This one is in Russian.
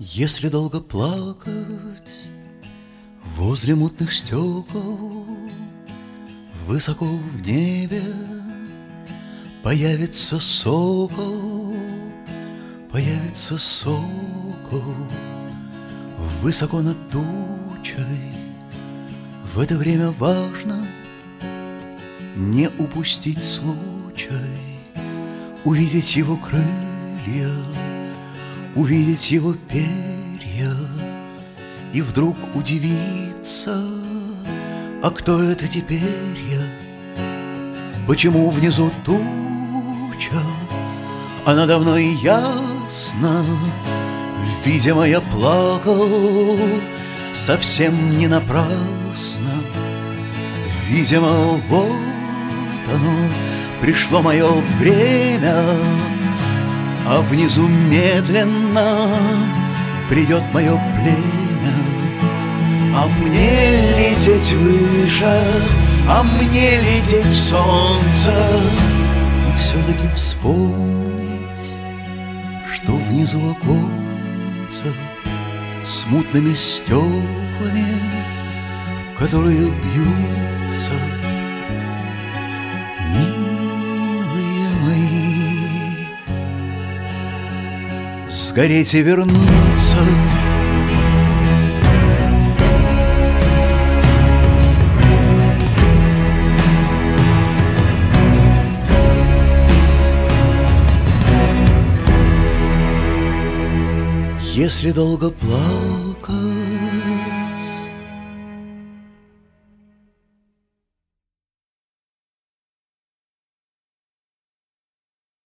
Если долго плакать возле мутных стекол, высоко в небе появится сокол, появится сокол, высоко над тучей. В это время важно не упустить случай, увидеть его крылья, увидеть его перья и вдруг удивиться: а кто это теперь я? Почему внизу туча, а надо мной ясно? Видимо, я плакал совсем не напрасно. Видимо, вот оно, пришло мое время, а внизу медленно придет мое племя. А мне лететь выше, а мне лететь в солнце, и все-таки вспомнить, что внизу оконца с мутными стеклами, в которые бьются милые мои, сгореть и вернуться. Если долго плакать